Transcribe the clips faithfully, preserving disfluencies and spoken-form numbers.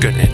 Ykkönen.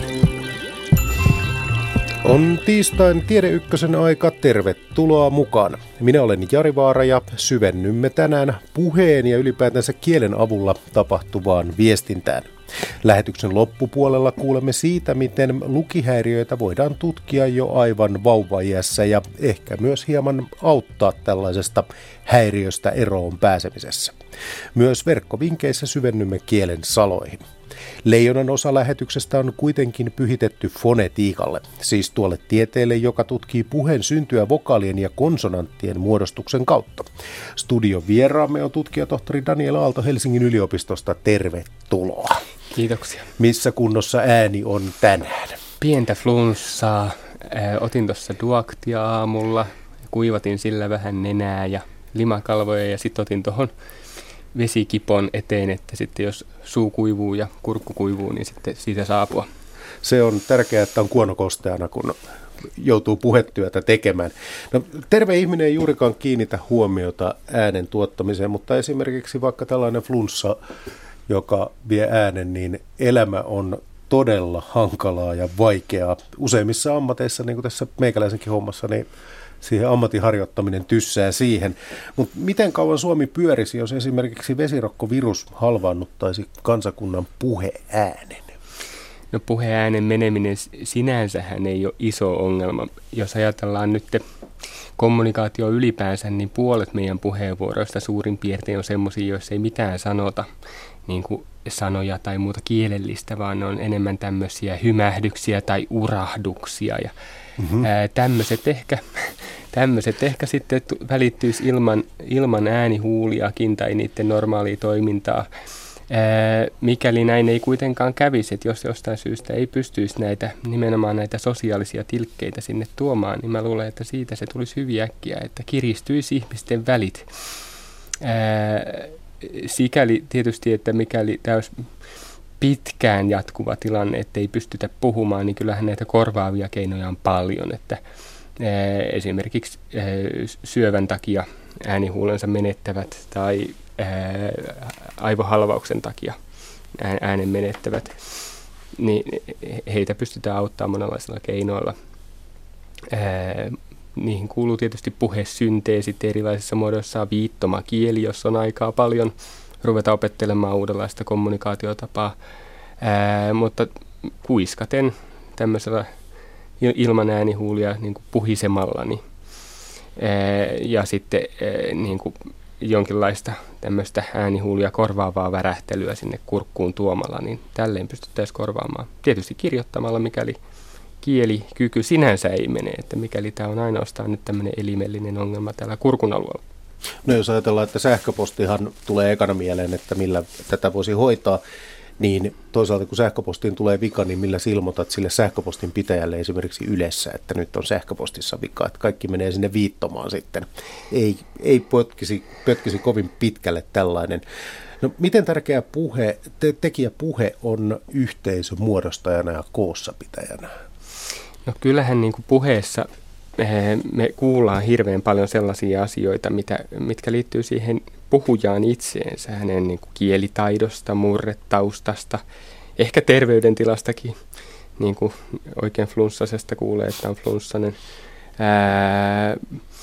On tiistain Tiede Ykkösen aika, tervetuloa mukaan. Minä olen Jari Vaara ja syvennymme tänään puheen ja ylipäätänsä kielen avulla tapahtuvaan viestintään. Lähetyksen loppupuolella kuulemme siitä, miten lukihäiriöitä voidaan tutkia jo aivan vauvaiässä ja ehkä myös hieman auttaa tällaisesta häiriöstä eroon pääsemisessä. Myös verkkovinkeissä syvennymme kielen saloihin. Leijonan osa lähetyksestä on kuitenkin pyhitetty fonetiikalle, siis tuolle tieteelle, joka tutkii puheen syntyä vokaalien ja konsonanttien muodostuksen kautta. Studion vieraamme on tutkijatohtori Daniel Aalto Helsingin yliopistosta. Tervetuloa. Kiitoksia. Missä kunnossa ääni on tänään? Pientä flunssaa. Otin tuossa Duaktia aamulla, kuivatin sillä vähän nenää ja limakalvoja ja sitten otin tuohon vesikipon eteen, että sitten jos suu kuivuu ja kurkku kuivuu, niin sitten siitä saa apua. Se on tärkeää, että on kuonokosteana, kun joutuu puhetyötä tekemään. No, terve ihminen ei juurikaan kiinnitä huomiota äänen tuottamiseen, mutta esimerkiksi vaikka tällainen flunssa, joka vie äänen, niin elämä on todella hankalaa ja vaikeaa. Useimmissa ammateissa, niin kuin tässä meikäläisenkin hommassa, niin siihen ammatin harjoittaminen tyssää siihen. Mutta miten kauan Suomi pyörisi, jos esimerkiksi vesirokkovirus halvaannuttaisi kansakunnan puheäänen? No puheäänen meneminen sinänsähän ei ole iso ongelma. Jos ajatellaan nyt kommunikaatio ylipäänsä, niin puolet meidän puheenvuoroista suurin piirtein on semmoisia, joissa ei mitään sanota, niin kuin sanoja tai muuta kielellistä, vaan ne on enemmän tämmöisiä hymähdyksiä tai urahduksia ja Mm-hmm. Ää, tämmöiset ehkä, tämmöiset ehkä sitten välittyisi ilman, ilman äänihuuliakin tai niiden normaalia toimintaa. Ää, mikäli näin ei kuitenkaan kävisi, että jos jostain syystä ei pystyisi näitä, nimenomaan näitä sosiaalisia tilkkeitä sinne tuomaan, niin mä luulen, että siitä se tulisi hyvin äkkiä, että kiristyisi ihmisten välit. Ää, sikäli tietysti, että mikäli tämä olisi pitkään jatkuva tilanne, että ei pystytä puhumaan, niin kyllähän näitä korvaavia keinoja on paljon, että ää, esimerkiksi ää, syövän takia äänihuulensa menettävät tai ää, aivohalvauksen takia äänen menettävät, niin heitä pystytään auttamaan monenlaisilla keinoilla. Ää, niihin kuuluu tietysti puhesynteesit erilaisissa muodoissa, viittomakieli, jos on aikaa paljon ruveta opettelemaan uudenlaista kommunikaatiotapaa, ää, mutta kuiskaten tämmöisellä ilman äänihuulia niin kuin puhisemalla niin, ää, ja sitten ää, niin kuin jonkinlaista tämmöistä äänihuulia korvaavaa värähtelyä sinne kurkkuun tuomalla, niin tälleen pystyttäisiin korvaamaan. Tietysti kirjoittamalla, mikäli kielikyky sinänsä ei mene, että mikäli tämä on ainoastaan nyt tämmöinen elimellinen ongelma täällä kurkun alueella. No jos ajatellaan, että sähköpostihan tulee ekana mieleen, että millä tätä voisi hoitaa, niin toisaalta kun sähköpostiin tulee vika, niin millä ilmoitat sille sähköpostin pitäjälle esimerkiksi Ylessä, että nyt on sähköpostissa vika, että kaikki menee sinne viittomaan sitten. Ei, ei pötkisi, pötkisi kovin pitkälle tällainen. No miten tärkeä puhe, te, tekijä puhe on yhteisön muodostajana ja koossapitäjänä? No kyllähän niin kuin puheessa me kuullaan hirveän paljon sellaisia asioita, mitä, mitkä liittyy siihen puhujaan itseensä, hänen niin kuin kielitaidosta, murretaustasta, ehkä terveydentilastakin, niin kuin oikein flunssasesta kuulee, että on flunssainen. Ää,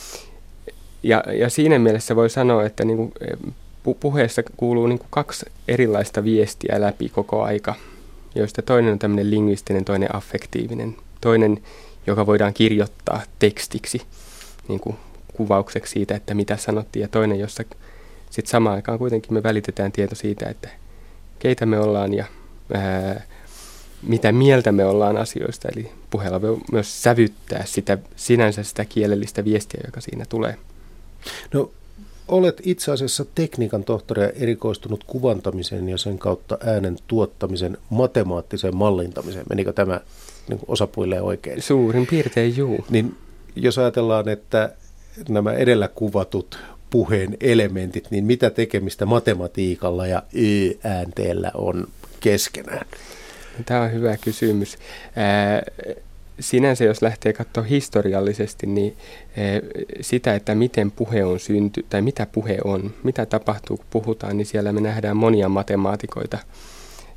ja, ja siinä mielessä voi sanoa, että niin kuin puheessa kuuluu niin kuin kaksi erilaista viestiä läpi koko aika, joista toinen on tämmöinen lingvistinen, toinen affektiivinen, toinen joka voidaan kirjoittaa tekstiksi, niin kuin kuvaukseksi siitä, että mitä sanottiin, ja toinen, jossa sitten samaan aikaan kuitenkin me välitetään tieto siitä, että keitä me ollaan ja ää, mitä mieltä me ollaan asioista, eli puheella voi myös sävyttää sitä, sinänsä sitä kielellistä viestiä, joka siinä tulee. No, olet itse asiassa tekniikan tohtori ja erikoistunut kuvantamiseen ja sen kautta äänen tuottamisen matemaattiseen mallintamiseen. Menikö tämä niin kuin osapuilleen oikein? Suurin piirtein juu. Niin jos ajatellaan, että nämä edellä kuvatut puheen elementit, niin mitä tekemistä matematiikalla ja y-äänteellä on keskenään? Tämä on hyvä kysymys. Ää, sinänsä jos lähtee katsoa historiallisesti, niin sitä, että miten puhe on synty, tai mitä puhe on, mitä tapahtuu kun puhutaan, niin siellä me nähdään monia matemaatikoita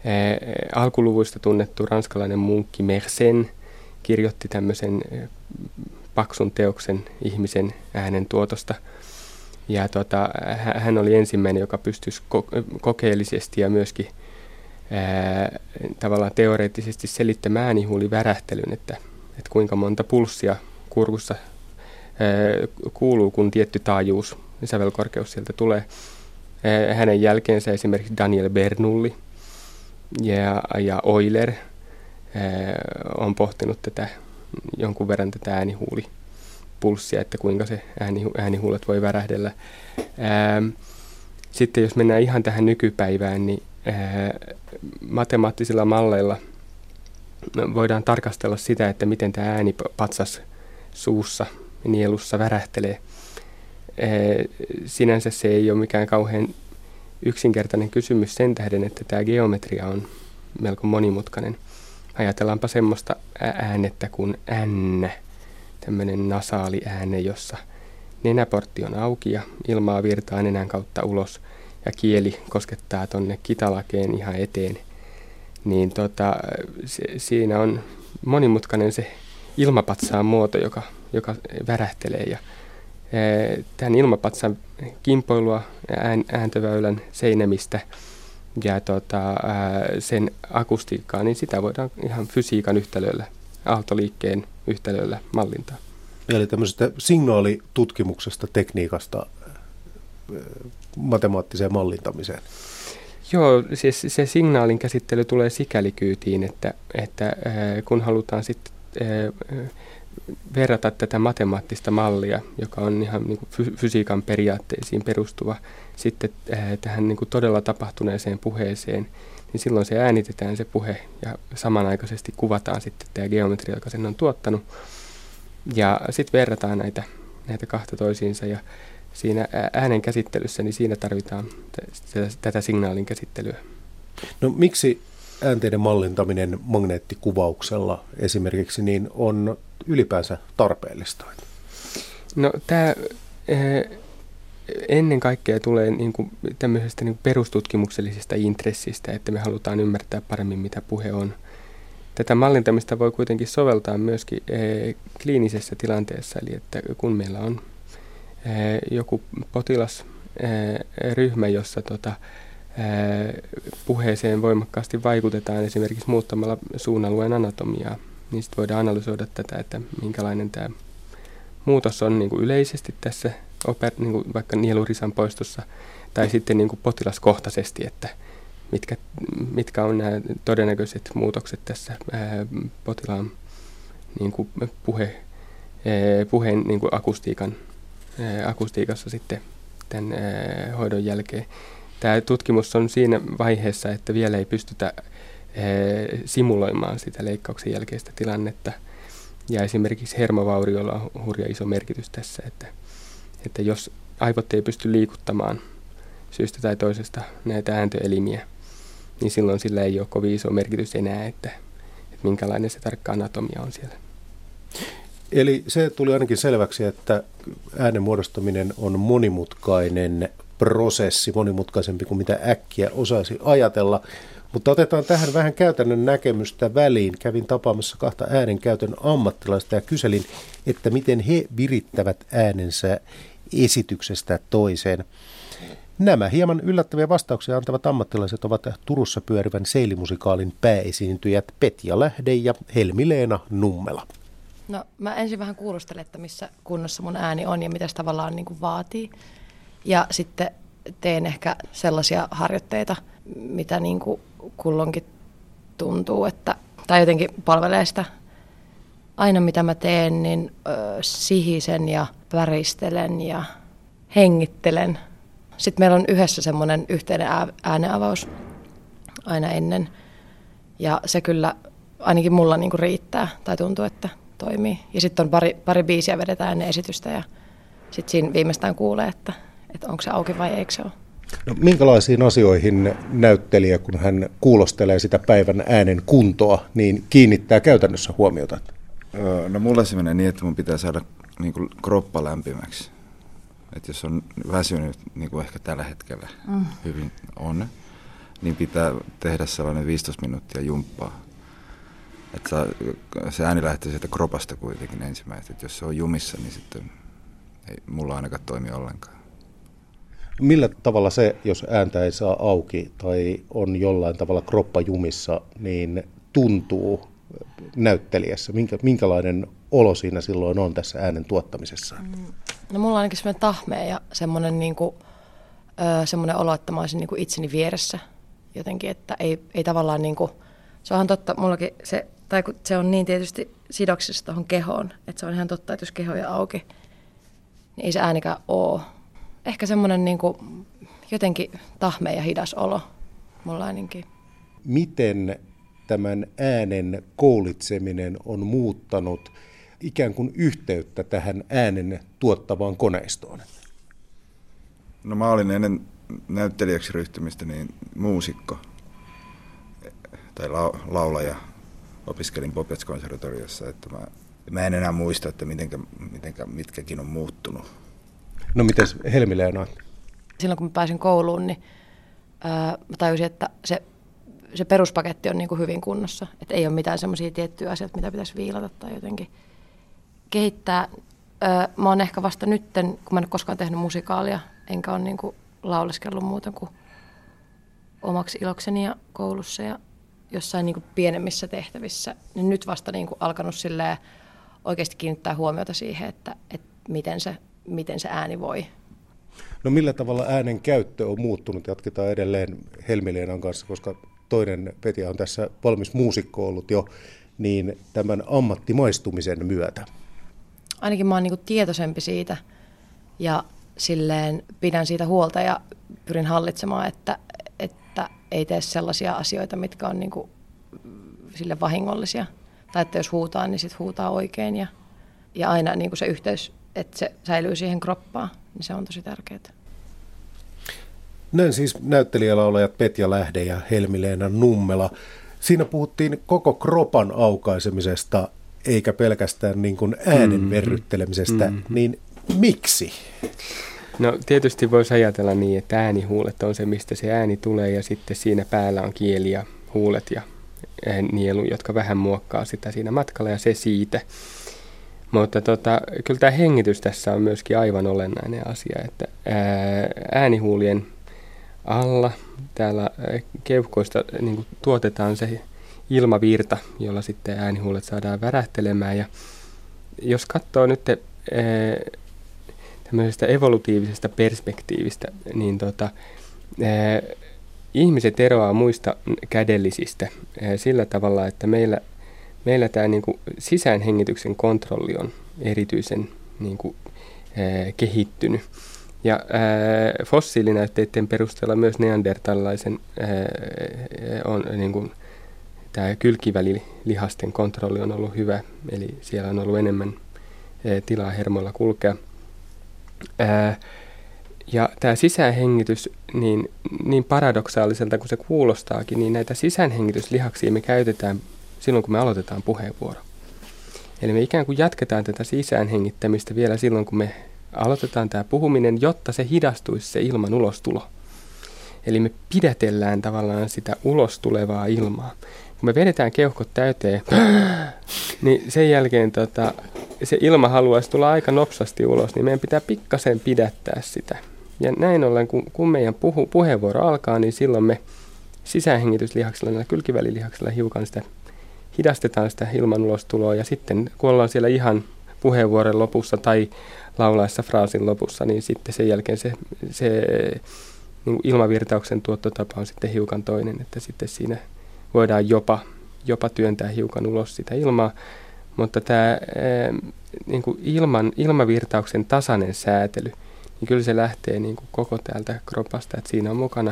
Alkuluvuista tunnettu ranskalainen munkki Mersenne kirjoitti tämmöisen paksun teoksen ihmisen äänen tuotosta. Ja tota, hän oli ensimmäinen, joka pystyisi kokeellisesti ja myöskin ää, tavallaan teoreettisesti selittämään äänihuulivärähtelyn, että, että kuinka monta pulssia kurkussa ää, kuuluu, kun tietty taajuus, sävelkorkeus sieltä tulee. Ää, hänen jälkeensä esimerkiksi Daniel Bernoulli ja, ja Euler ää, on pohtinut tätä, jonkun verran tätä äänihuulipulssia, että kuinka se ääni, äänihuulet voi värähdellä. Ää, sitten jos mennään ihan tähän nykypäivään, niin ää, matemaattisilla malleilla voidaan tarkastella sitä, että miten tämä äänipatsas suussa ja nielussa värähtelee. Ää, sinänsä se ei ole mikään kauhean yksinkertainen kysymys sen tähden, että tämä geometria on melko monimutkainen. Ajatellaanpa semmoista äänettä kuin N, tämmöinen nasaali ääne, jossa nenäportti on auki ja ilmaa virtaa nenän kautta ulos ja kieli koskettaa tonne kitalakeen ihan eteen. Niin tota, se, siinä on monimutkainen se ilmapatsaan muoto, joka, joka värähtelee. Ja, e, tämän ilmapatsan kimpoilua ään, ääntöväylän seinämistä ja tota, sen akustiikkaa, niin sitä voidaan ihan fysiikan yhtälöllä, aaltoliikkeen yhtälöllä mallintaa. Eli tämmöisestä signaalitutkimuksesta, tekniikasta matemaattiseen mallintamiseen. Joo, siis se signaalin käsittely tulee sikäli kyytiin, että, että kun halutaan sitten verrata tätä matemaattista mallia, joka on ihan niin kuin fysiikan periaatteisiin perustuva, sitten tähän niin kuin todella tapahtuneeseen puheeseen, niin silloin se äänitetään se puhe ja samanaikaisesti kuvataan sitten tämä geometria, joka sen on tuottanut. Ja sitten verrataan näitä, näitä kahta toisiinsa ja siinä äänen käsittelyssä, niin siinä tarvitaan t- tätä signaalin käsittelyä. No miksi äänteiden mallintaminen magneettikuvauksella esimerkiksi niin on ylipäänsä tarpeellista? No tämä ennen kaikkea tulee niin kuin tämmöisestä niin kuin perustutkimuksellisesta intressistä, että me halutaan ymmärtää paremmin, mitä puhe on. Tätä mallintamista voi kuitenkin soveltaa myöskin kliinisessä tilanteessa, eli että kun meillä on joku potilasryhmä, jossa tota, puheeseen voimakkaasti vaikutetaan esimerkiksi muuttamalla suunalueen anatomiaa, niin sitten voidaan analysoida tätä, että minkälainen tämä muutos on niin kuin yleisesti tässä, niin kuin vaikka nielurisan poistossa, tai sitten niin kuin potilaskohtaisesti, että mitkä, mitkä on nämä todennäköiset muutokset tässä ää, potilaan niin kuin puhe, ää, puheen niin kuin akustiikan, ää, akustiikassa sitten tämän ää, hoidon jälkeen. Tämä tutkimus on siinä vaiheessa, että vielä ei pystytä ää, simuloimaan sitä leikkauksen jälkeistä tilannetta. Ja esimerkiksi hermovauriolla on hurja iso merkitys tässä, että, että jos aivot ei pysty liikuttamaan syystä tai toisesta näitä ääntöelimiä, niin silloin sillä ei ole kovin iso merkitys enää, että, että minkälainen se tarkka anatomia on siellä. Eli se tuli ainakin selväksi, että äänen muodostaminen on monimutkainen prosessi, monimutkaisempi kuin mitä äkkiä osaisi ajatella. Mutta otetaan tähän vähän käytännön näkemystä väliin. Kävin tapaamassa kahta äänenkäytön ammattilaista ja kyselin, että miten he virittävät äänensä esityksestä toiseen. Nämä hieman yllättäviä vastauksia antavat ammattilaiset ovat Turussa pyörivän seilimusikaalin pääesiintyjät Petja Lähde ja Helmi-Leena Nummela. No mä ensin vähän kuulostelen, että missä kunnossa mun ääni on ja mitä se tavallaan niin kuin vaatii. Ja sitten teen ehkä sellaisia harjoitteita, mitä niin kuin kulloinkin tuntuu, että, tai jotenkin palvelee sitä. Aina mitä mä teen, niin ö, sihisen ja väristelen ja hengittelen. Sitten meillä on yhdessä semmoinen yhteinen ääneavaus aina ennen. Ja se kyllä ainakin mulla niin kuin riittää tai tuntuu, että toimii. Ja sitten on pari, pari biisiä vedetään ennen esitystä ja sitten siinä viimeistään kuulee, että, että onko se auki vai eikö se ole. No, minkälaisiin asioihin näyttelijä, kun hän kuulostelee sitä päivän äänen kuntoa, niin kiinnittää käytännössä huomiota? No mulla se menee niin, että mun pitää saada niin kuin kroppa lämpimäksi. Että jos on väsynyt, niin kuin ehkä tällä hetkellä mm. hyvin on, niin pitää tehdä sellainen viisitoista minuuttia jumppaa. Että se ääni lähtee sieltä kropasta kuitenkin ensimmäisenä. Että jos se on jumissa, niin sitten ei mulla ainakaan toimi ollenkaan. Millä tavalla se, jos ääntä ei saa auki tai on jollain tavalla kroppa jumissa, niin tuntuu näyttelijässä? Minkä, minkälainen olo siinä silloin on tässä äänen tuottamisessa? No mulla on ainakin semmoinen tahmea ja semmoinen, niinku, ö, semmoinen olo, että mä olisin niinku itseni vieressä jotenkin, että ei, ei tavallaan niinku, se onhan totta, mullakin se, tai kun se on niin tietysti sidoksissa tuohon kehoon, että se on ihan totta, että jos keho on auki, niin ei se äänikään ole. Ehkä semmoinen niinku, jotenkin tahmea ja hidas olo mulla ainakin. Miten tämän äänen koulitseminen on muuttanut ikään kuin yhteyttä tähän äänen tuottavaan koneistoon? No mä olin ennen näyttelijäksi ryhtymistä niin muusikko tai la- laulaja. Opiskelin Popets-konservatoriossa, että mä, mä en enää muista, että mitenkä, mitenkä, mitkäkin on muuttunut. No mites Helmi-Leena? Silloin kun mä pääsin kouluun, niin ää, mä tajusin, että se, se peruspaketti on niin kuin hyvin kunnossa. Että ei ole mitään semmoisia tiettyjä asioita, mitä pitäisi viilata tai jotenkin kehittää. Ää, mä oon ehkä vasta nytten, kun mä en ole koskaan tehnyt musikaalia, enkä ole niin kuin lauleskellut muuten kuin omaksi ilokseni ja koulussa ja jossain niin kuin pienemmissä tehtävissä, niin nyt vasta niin kuin alkanut silleen oikeasti kiinnittää huomiota siihen, että, että miten, se, miten se ääni voi. No millä tavalla äänen käyttö on muuttunut? Jatketaan edelleen Helmi-Leenan kanssa, koska toinen Petja on tässä valmis muusikko ollut jo, niin tämän ammattimaistumisen myötä. Ainakin mä oon niin kuin tietoisempi siitä ja silleen pidän siitä huolta ja pyrin hallitsemaan, että, että ei tee sellaisia asioita, mitkä on niin kuin sille vahingollisia. Tai että jos huutaa, niin sit huutaa oikein ja, ja aina niin kuin se yhteys, että se säilyy siihen kroppaan, niin se on tosi tärkeää. Näin siis näyttelijälaulajat Petja Lähde ja Helmi-Leena Nummela. Siinä puhuttiin koko kropan aukaisemisesta, eikä pelkästään niin kuin äänen mm-hmm. verryttelemisestä. Mm-hmm. Niin miksi? No tietysti voisi ajatella niin, että äänihuulet on se, mistä se ääni tulee, ja sitten siinä päällä on kieli ja huulet ja nielu, jotka vähän muokkaa sitä siinä matkalla, ja se siitä. Mutta tota, kyllä tämä hengitys tässä on myöskin aivan olennainen asia, että äänihuulien alla täällä keuhkoista niin kuin tuotetaan se ilmavirta, jolla sitten äänihuulet saadaan värähtelemään. Ja jos katsoo nyt ää, tämmöisestä evolutiivisesta perspektiivistä, niin tota, ää, ihmiset eroaa muista kädellisistä ää, sillä tavalla, että meillä, meillä tämä niin kuin sisäänhengityksen kontrolli on erityisen niin kuin, ää, kehittynyt. Ja ää, fossiilinäytteiden perusteella myös neandertalaisen ää, on niin kuin, tämä kylkivälilihasten kontrolli on ollut hyvä, eli siellä on ollut enemmän ää, tilaa hermoilla kulkea. Ää, ja tämä sisäänhengitys, niin, niin paradoksaaliselta kuin se kuulostaakin, niin näitä sisäänhengityslihaksia me käytetään silloin, kun me aloitetaan puheenvuoro. Eli me ikään kuin jatketaan tätä sisäänhengittämistä vielä silloin, kun me aloitetaan tämä puhuminen, jotta se hidastuisi se ilman ulostulo. Eli me pidätellään tavallaan sitä ulos tulevaa ilmaa. Kun me vedetään keuhkot täyteen, niin sen jälkeen tota, se ilma haluaisi tulla aika nopsasti ulos, niin meidän pitää pikkasen pidättää sitä. Ja näin ollen, kun, kun meidän puhu, puheenvuoro alkaa, niin silloin me sisäänhengityslihaksella, näillä kylkivälilihaksilla hiukan sitä hidastetaan sitä ilman ulostuloa. Ja sitten kun ollaan siellä ihan puheenvuoron lopussa tai laulaessa fraasin lopussa, niin sitten sen jälkeen se, se niin ilmavirtauksen tuottotapa on sitten hiukan toinen, että sitten siinä voidaan jopa, jopa työntää hiukan ulos sitä ilmaa, mutta tämä niin kuin ilman, ilmavirtauksen tasainen säätely, niin kyllä se lähtee niin kuin koko täältä kropasta, että siinä on mukana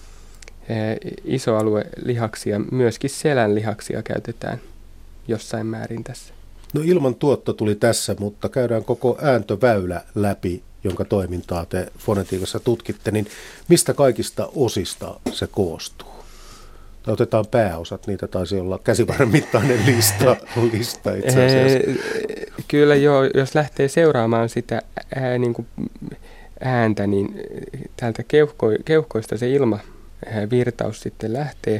iso alue lihaksia, myöskin selän lihaksia käytetään jossain määrin tässä. No ilman tuotto tuli tässä, mutta käydään koko ääntöväylä läpi, jonka toimintaa te fonetiikassa tutkitte, niin mistä kaikista osista se koostuu? Tai otetaan pääosat, niitä taisi olla käsivarren mittainen lista, lista itse asiassa. Kyllä joo, jos lähtee seuraamaan sitä ää, niin kuin ääntä, niin täältä keuhko, keuhkoista se ilma virtaus sitten lähtee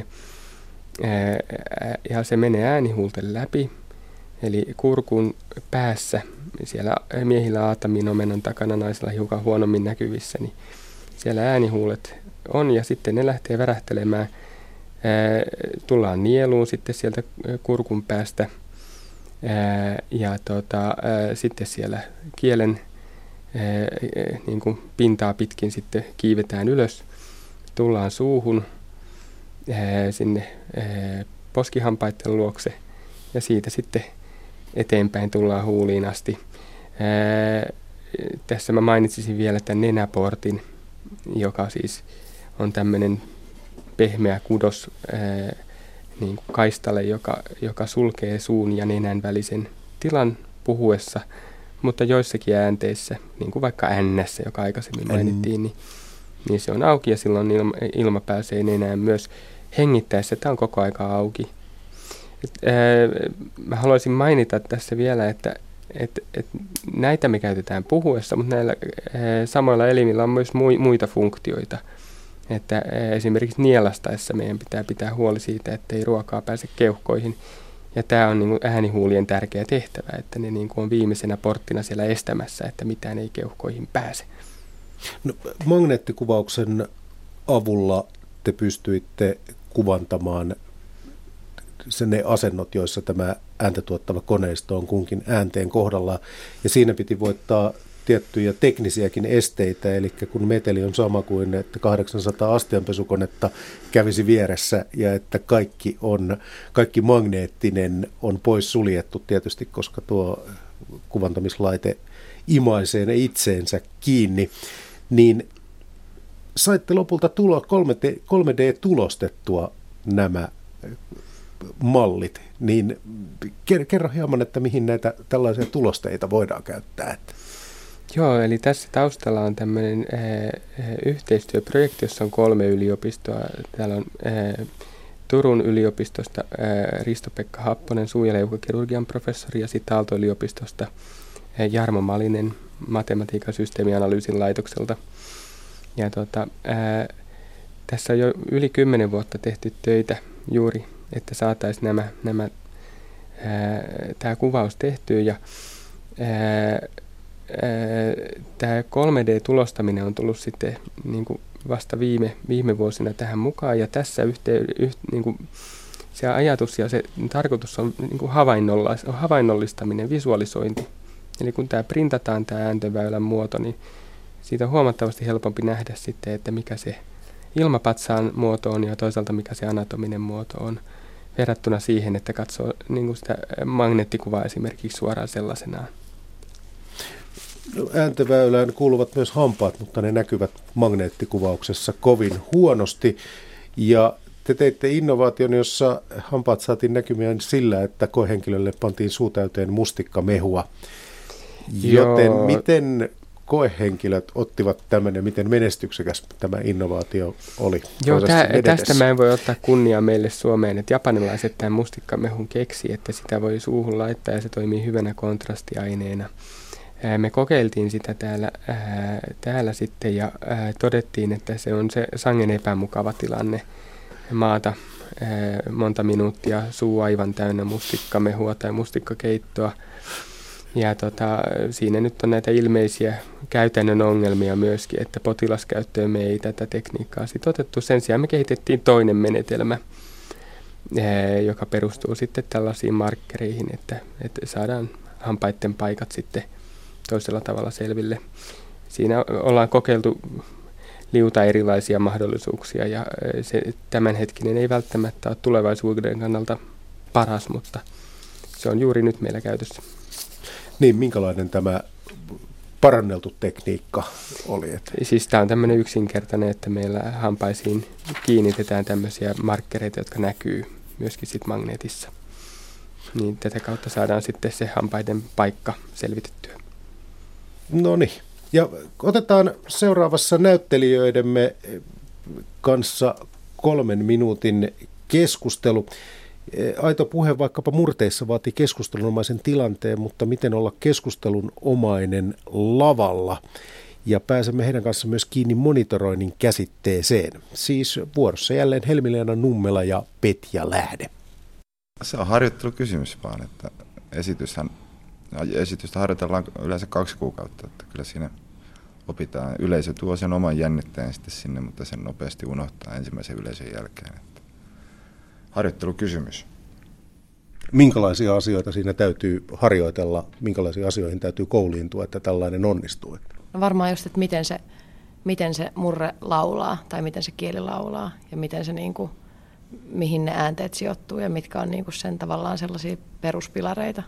ja se menee äänihuulten läpi, eli kurkun päässä, siellä miehillä aataminomenan takana, naisilla hiukan huonommin näkyvissä, niin siellä äänihuulet on ja sitten ne lähtee värähtelemään. Tullaan nieluun sitten sieltä kurkun päästä ja tota, sitten siellä kielen niin kuin pintaa pitkin sitten kiivetään ylös. Tullaan suuhun sinne poskihampaiden luokse ja siitä sitten eteenpäin tullaan huuliin asti. Tässä mä mainitsisin vielä tämän nenäportin, joka siis on tämmöinen pehmeä kudos ää, niin kuin kaistale, joka, joka sulkee suun ja nenän välisen tilan puhuessa, mutta joissakin äänteissä, niin kuin vaikka ännässä, joka aikaisemmin mainittiin, niin, niin se on auki ja silloin ilma, ilma pääsee nenään myös hengittäessä. Tämä on koko aika auki. Et, ää, mä haluaisin mainita tässä vielä, että et, et näitä me käytetään puhuessa, mutta näillä ää, samoilla elimillä on myös muita funktioita. Että esimerkiksi nielastaessa meidän pitää pitää huoli siitä, että ei ruokaa pääse keuhkoihin. Ja tämä on niin kuin äänihuulien tärkeä tehtävä, että ne niin kuin on viimeisenä porttina siellä estämässä, että mitään ei keuhkoihin pääse. No, magneettikuvauksen avulla te pystyitte kuvantamaan sen ne asennot, joissa tämä ääntä tuottava koneisto on kunkin äänteen kohdalla. Ja siinä piti voittaa tiettyjä teknisiäkin esteitä, eli kun meteli on sama kuin että kahdeksansataa astianpesukonetta kävisi vieressä ja että kaikki, on, kaikki magneettinen on pois suljettu tietysti, koska tuo kuvantamislaite imaisee ne itseensä kiinni, niin saitte lopulta tulo, kolme D-tulostettua nämä mallit, niin kerro hieman, että mihin näitä tällaisia tulosteita voidaan käyttää. Joo, eli tässä taustalla on tämmöinen äh, yhteistyöprojekti, jossa on kolme yliopistoa. Täällä on äh, Turun yliopistosta äh, Risto-Pekka Happonen, suu- ja leukakirurgian professori, ja sitten Aalto-yliopistosta äh, Jarmo Malinen, matematiikan systeemianalyysin laitokselta. Ja tota, äh, tässä on jo yli kymmenen vuotta tehty töitä juuri, että saataisiin nämä, nämä äh, tämä kuvaus tehtyä. Ja, äh, Tämä kolme D-tulostaminen on tullut sitten niin kuin vasta viime, viime vuosina tähän mukaan, ja tässä yhteen, yht, niin kuin se ajatus ja se tarkoitus on niin kuin havainnollistaminen, visualisointi. Eli kun tämä printataan, tämä ääntöväylän muoto, niin siitä on huomattavasti helpompi nähdä sitten, että mikä se ilmapatsaan muoto on ja toisaalta mikä se anatominen muoto on, verrattuna siihen, että katsoo niin kuin sitä magneettikuvaa esimerkiksi suoraan sellaisenaan. Ääntöväylään kuuluvat myös hampaat, mutta ne näkyvät magneettikuvauksessa kovin huonosti. Ja te teitte innovaation, jossa hampaat saatiin näkymään sillä, että koehenkilölle pantiin suu täyteen mustikkamehua. Joten Joo. miten koehenkilöt ottivat tämän ja miten menestyksekäs tämä innovaatio oli? Joo, tä, tästä mä en voi ottaa kunniaa meille Suomeen, että japanilaiset tämän mustikkamehun keksi, että sitä voi suuhun laittaa ja se toimii hyvänä kontrastiaineena. Me kokeiltiin sitä täällä, ää, täällä sitten ja ää, todettiin, että se on se sangen epämukava tilanne maata ää, monta minuuttia, suu aivan täynnä mustikkamehua tai mustikkakeittoa. Ja tota, siinä nyt on näitä ilmeisiä käytännön ongelmia myöskin, että potilaskäyttöön me ei tätä tekniikkaa sit otettu. Sen sijaan me kehitettiin toinen menetelmä, ää, joka perustuu sitten tällaisiin markkereihin, että, että saadaan hampaiden paikat sitten toisella tavalla selville. Siinä ollaan kokeiltu liuta erilaisia mahdollisuuksia ja se tämänhetkinen ei välttämättä ole tulevaisuuden kannalta paras, mutta se on juuri nyt meillä käytössä. Niin, minkälainen tämä paranneltu tekniikka oli? Että? Siis tämä on tämmöinen yksinkertainen, että meillä hampaisiin kiinnitetään tämmöisiä markkereita, jotka näkyy myöskin sit magneetissa. Niin tätä kautta saadaan sitten se hampaiden paikka selvitettyä. No niin, ja otetaan seuraavassa näyttelijöidemme kanssa kolmen minuutin keskustelu. Aito puhe vaikkapa murteissa vaatii keskustelunomaisen tilanteen, mutta miten olla keskustelunomainen lavalla? ja pääsemme heidän kanssa myös kiinni monitoroinnin käsitteeseen. Siis vuorossa jälleen Helmi-Leena Nummela ja Petja Lähde. Se on harjoittelukysymys vaan, että esityshän, esitystä harjoitellaan yleensä kaksi kuukautta, että kyllä siinä opitaan. Yleisö tuo sen oman jännitteen sitten sinne, mutta sen nopeasti unohtaa ensimmäisen yleisön jälkeen. Että harjoittelukysymys. Minkälaisia asioita siinä täytyy harjoitella, minkälaisiin asioihin täytyy kouliintua, että tällainen onnistuu? No varmaan just, että miten se, miten se murre laulaa tai miten se kieli laulaa ja miten se, niin kuin, mihin ne äänteet sijoittuu ja mitkä on niin kuin sen tavallaan sellaisia peruspilareita.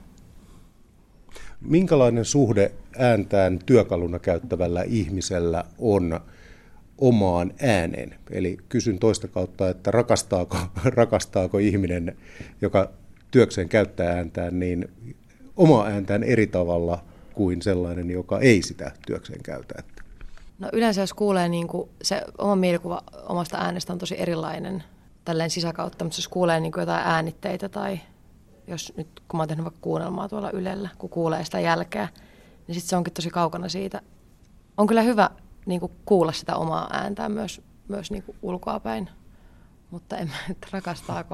Minkälainen suhde ääntään työkaluna käyttävällä ihmisellä on omaan ääneen? Eli kysyn toista kautta, että rakastaako, rakastaako ihminen, joka työkseen käyttää ääntään, niin omaa ääntään eri tavalla kuin sellainen, joka ei sitä työkseen käytä? No yleensä jos kuulee, niin kuin se oma mielikuva omasta äänestä on tosi erilainen tälleen sisäkautta, mutta jos kuulee niin kuin jotain äänitteitä tai jos nyt kun mä oon tehnyt vaikka kuunnelmaa tuolla Ylellä, kun kuulee sitä jälkeä, niin sitten se onkin tosi kaukana siitä. On kyllä hyvä niin kuin kuulla sitä omaa ääntään myös, myös niin kuin ulkoapäin, mutta en mä nyt rakastaako.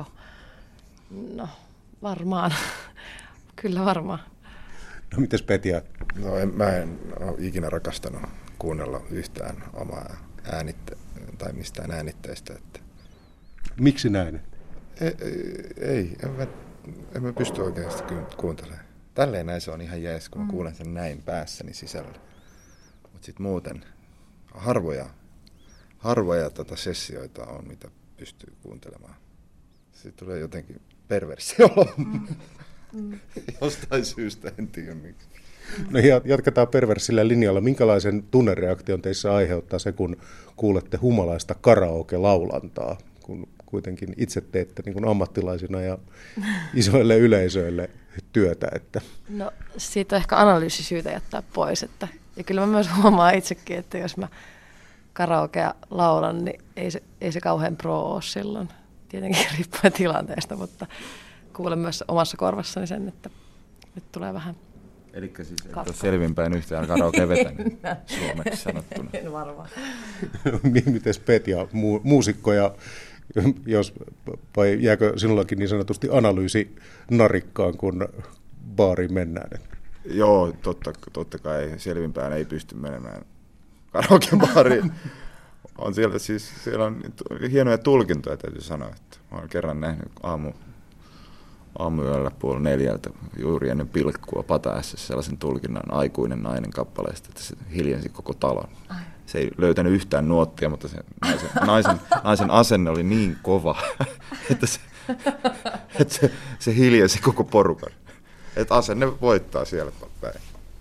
No varmaan, kyllä varmaan. No mites Petja? No en, mä en ole ikinä rakastanut kuunnella yhtään omaa äänitte tai mistään äänitteistä. Että... Miksi näin? Ei, ei en, mä, en mä pysty oikeasti kuuntelemaan. Tälleen näin se on ihan jees, kun mä kuulen sen näin päässäni sisällä. Mutta sitten muuten harvoja, harvoja tota sessioita on, mitä pystyy kuuntelemaan. Sitten tulee jotenkin perversio. Mm. Mm. Jostain syystä, en tiedä miksi. No jatketaan perversillä linjalla. Minkälaisen tunnereaktion teissä aiheuttaa se, kun kuulette humalaista karaoke-laulantaa, kun kuitenkin itse teette niin kuin ammattilaisina ja isoille yleisöille työtä? Että... No siitä on ehkä analyysisyytä jättää pois. Että, ja kyllä mä myös huomaan itsekin, että jos mä karaokea laulan, niin ei se, ei se kauhean pro ole silloin. Tietenkin riippuen tilanteesta, mutta kuulen myös omassa korvassani sen, että nyt tulee vähän Eli siis et ole selvinpäin yhtään karaoke vetänyt suomeksi sanottuna. En varmaan. Mites Petja, mu- muusikkoja, jos, vai jääkö sinullakin niin sanotusti analyysi narikkaan, kun baariin mennään? Joo, totta, totta kai selvinpäin ei pysty menemään karaokebaariin. On siellä, siis, siellä on hienoja tulkintoja, täytyy sanoa. Että olen kerran nähnyt aamu, aamuyöllä puoli neljältä juuri ennen pilkkua Pataässä sellaisen tulkinnan aikuinen nainen kappaleesta, että se hiljensi koko talon. Ai. Se ei löytänyt yhtään nuottia, mutta se naisen, naisen, naisen asenne oli niin kova, että se, että se, se hiljensi koko porukan. Että asenne voittaa siellä päin.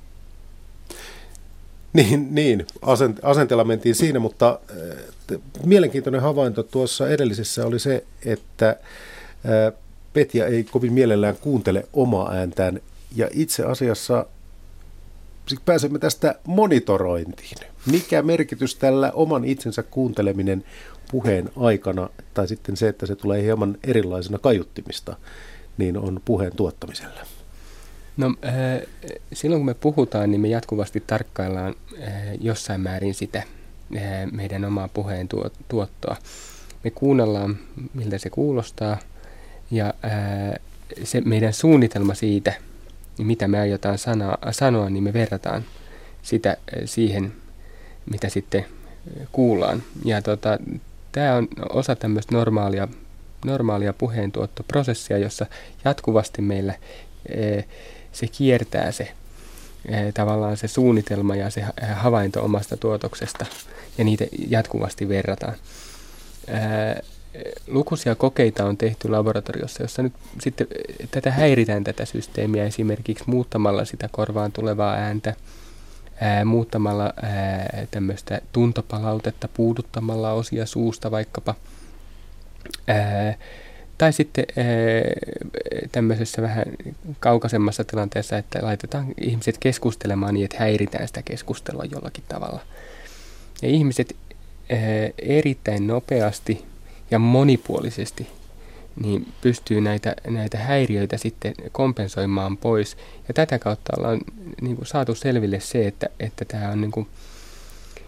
Niin, niin. Asent- asenteella mentiin siinä, mutta äh, mielenkiintoinen havainto tuossa edellisessä oli se, että äh, Petja ei kovin mielellään kuuntele omaa ääntään, ja itse asiassa pääsemme tästä monitorointiin. Mikä merkitys tällä oman itsensä kuunteleminen puheen aikana, tai sitten se, että se tulee hieman erilaisena kaiuttimista, niin on puheen tuottamisella? No äh, silloin kun me puhutaan, niin me jatkuvasti tarkkaillaan äh, jossain määrin sitä äh, meidän omaa puheen tuo, tuottoa. Me kuunnellaan, miltä se kuulostaa, ja äh, se meidän suunnitelma siitä, mitä me aiotaan sanoa, sanoa, niin me verrataan sitä äh, siihen, mitä sitten kuullaan. Ja tota, tämä on osa tämmöistä normaalia, normaalia puheentuottoprosessia, jossa jatkuvasti meillä äh, se kiertää se äh, tavallaan se suunnitelma ja se havainto omasta tuotoksesta, ja niitä jatkuvasti verrataan. Äh, Lukuisia kokeita on tehty laboratoriossa, jossa nyt sitten tätä häiritään tätä systeemiä esimerkiksi muuttamalla sitä korvaan tulevaa ääntä, ää, muuttamalla ää, tämmöistä tuntopalautetta, puuduttamalla osia suusta vaikkapa, ää, tai sitten ää, tämmöisessä vähän kaukaisemmassa tilanteessa, että laitetaan ihmiset keskustelemaan niin, että häiritään sitä keskustelua jollakin tavalla. Ja ihmiset ää, erittäin nopeasti ja monipuolisesti niin pystyy näitä, näitä häiriöitä sitten kompensoimaan pois. Ja tätä kautta ollaan niin kuin saatu selville se, että, että tämä on niin kuin,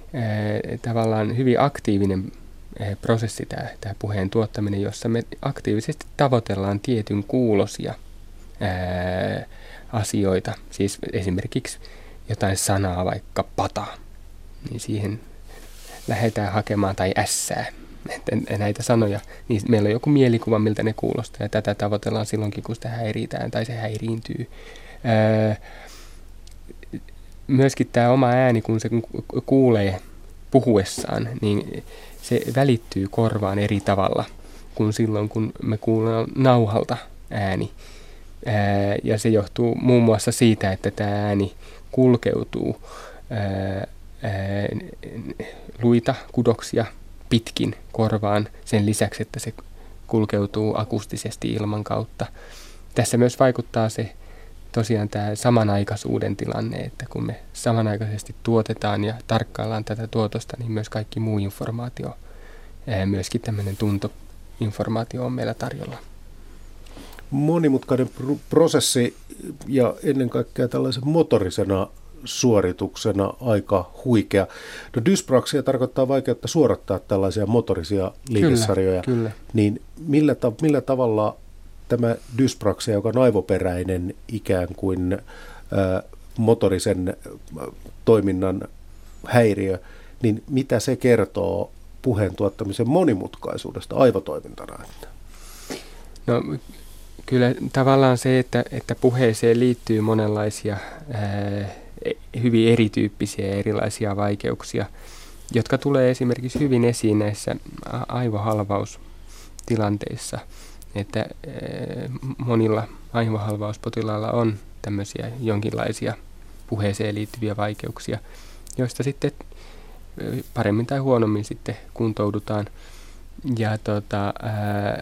tavallaan hyvin aktiivinen prosessi tämä, tämä puheen tuottaminen, jossa me aktiivisesti tavoitellaan tietyn kuulosia ää, asioita. Siis esimerkiksi jotain sanaa, vaikka pata, niin siihen lähdetään hakemaan, tai ässää, näitä sanoja. Niin meillä on joku mielikuva, miltä ne kuulostaa, ja tätä tavoitellaan silloinkin, kun sitä häiritään tai se häiriintyy. Ää, myöskin tämä oma ääni, kun se kuulee puhuessaan, niin se välittyy korvaan eri tavalla kuin silloin, kun me kuullaan nauhalta ääni. Ää, ja se johtuu muun muassa siitä, että tämä ääni kulkeutuu ää, ää, luita, kudoksia pitkin korvaan sen lisäksi, että se kulkeutuu akustisesti ilman kautta. Tässä myös vaikuttaa se tosiaan tämä samanaikaisuuden tilanne, että kun me samanaikaisesti tuotetaan ja tarkkaillaan tätä tuotosta, niin myös kaikki muu informaatio, myöskin tämmöinen tuntoinformaatio on meillä tarjolla. Monimutkainen pr- prosessi ja ennen kaikkea tällaisen motorisena suorituksena aika huikea. No dyspraxia tarkoittaa vaikeutta suorattaa tällaisia motorisia liikesarjoja. Kyllä, kyllä. Niin millä, ta- millä tavalla tämä dyspraxia, joka on aivoperäinen ikään kuin ä, motorisen ä, toiminnan häiriö, niin mitä se kertoo puheen tuottamisen monimutkaisuudesta aivotoimintana? No kyllä tavallaan se, että, että puheeseen liittyy monenlaisia ää, hyvin erityyppisiä ja erilaisia vaikeuksia, jotka tulee esimerkiksi hyvin esiin näissä aivohalvaustilanteissa. Että monilla aivohalvauspotilailla on tämmöisiä jonkinlaisia puheeseen liittyviä vaikeuksia, joista sitten paremmin tai huonommin sitten kuntoudutaan. Ja tota, ää,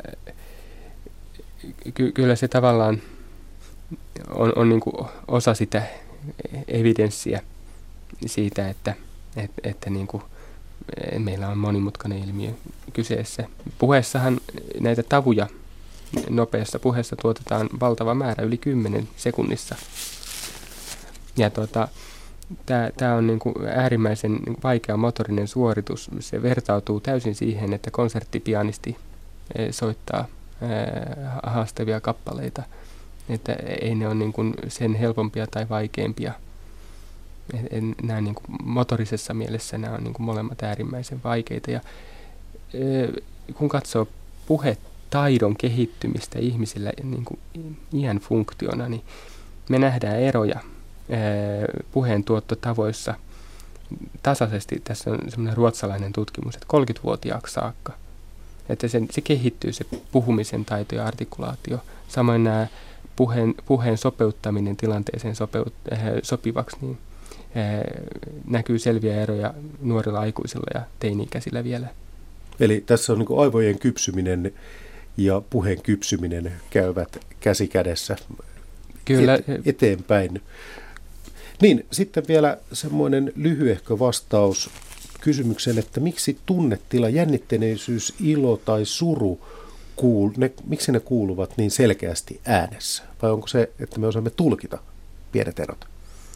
ky- kyllä se tavallaan on, on niin kuin osa sitä evidenssiä siitä, että, et, että niin kuin meillä on monimutkainen ilmiö kyseessä. Puheessahan näitä tavuja nopeassa puheessa tuotetaan valtava määrä, yli kymmenen sekunnissa. Ja tota, tämä on niinku äärimmäisen vaikea motorinen suoritus. Se vertautuu täysin siihen, että konserttipianisti soittaa ää, haastavia kappaleita. Että ei ne ole niinku sen helpompia tai vaikeampia. Nämä niinku motorisessa mielessä nämä on niinku molemmat äärimmäisen vaikeita. Ja, ää, kun katsoo puhetaidon kehittymistä ihmisillä niin kuin iän funktiona, niin me nähdään eroja puheen tuottotavoissa tasaisesti. Tässä on semmoinen ruotsalainen tutkimus, että kolmekymmentävuotiaaksi saakka. Että se, se kehittyy, se puhumisen taito ja artikulaatio. Samoin nämä puheen, puheen sopeuttaminen tilanteeseen sopeut, äh, sopivaksi, niin äh, näkyy selviä eroja nuorilla aikuisilla ja teini-ikäisillä vielä. Eli tässä on niin kuin aivojen kypsyminen ja puheen kypsyminen käyvät käsi kädessä Kyllä. Et, eteenpäin. Niin, sitten vielä semmoinen lyhyehkö vastaus kysymykseen, että miksi tunnetila, jännittyneisyys, ilo tai suru, kuul, ne, miksi ne kuuluvat niin selkeästi äänessä? Vai onko se, että me osaamme tulkita pienet erot?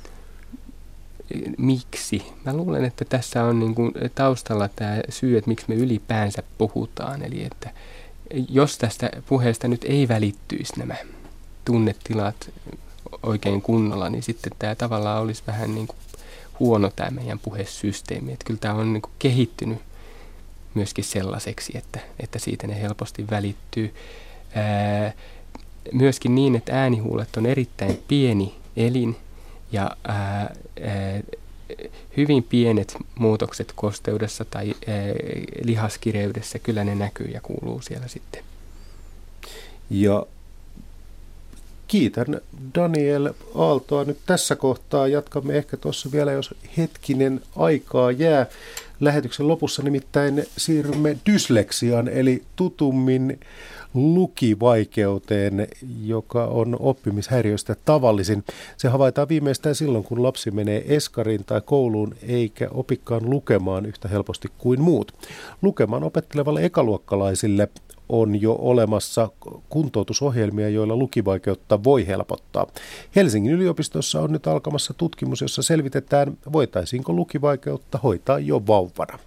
Miksi? Mä luulen, että tässä on niin kuin taustalla tämä syy, että miksi me ylipäänsä puhutaan. Eli että jos tästä puheesta nyt ei välittyisi nämä tunnetilat oikein kunnolla, niin sitten tämä tavallaan olisi vähän niin kuin huono tämä meidän puhesysteemi. Että kyllä tämä on niin kuin kehittynyt myöskin sellaiseksi, että, että siitä ne helposti välittyy. Ää, myöskin niin, että äänihuulet on erittäin pieni elin ja ää, ää, hyvin pienet muutokset kosteudessa tai ää, lihaskireydessä, kyllä ne näkyy ja kuuluu siellä sitten. Ja kiitän Daniel Aaltoa nyt tässä kohtaa. Jatkamme ehkä tuossa vielä, jos hetkinen aikaa jää. Lähetyksen lopussa nimittäin siirrymme dysleksiaan, eli tutummin lukivaikeuteen, joka on oppimishäiriöistä tavallisin. Se havaitaan viimeistään silloin, kun lapsi menee eskariin tai kouluun eikä opikaan lukemaan yhtä helposti kuin muut. Lukemaan opettelevalle ekaluokkalaisille on jo olemassa kuntoutusohjelmia, joilla lukivaikeutta voi helpottaa. Helsingin yliopistossa on nyt alkamassa tutkimus, jossa selvitetään, voitaisiinko lukivaikeutta hoitaa jo vauvana.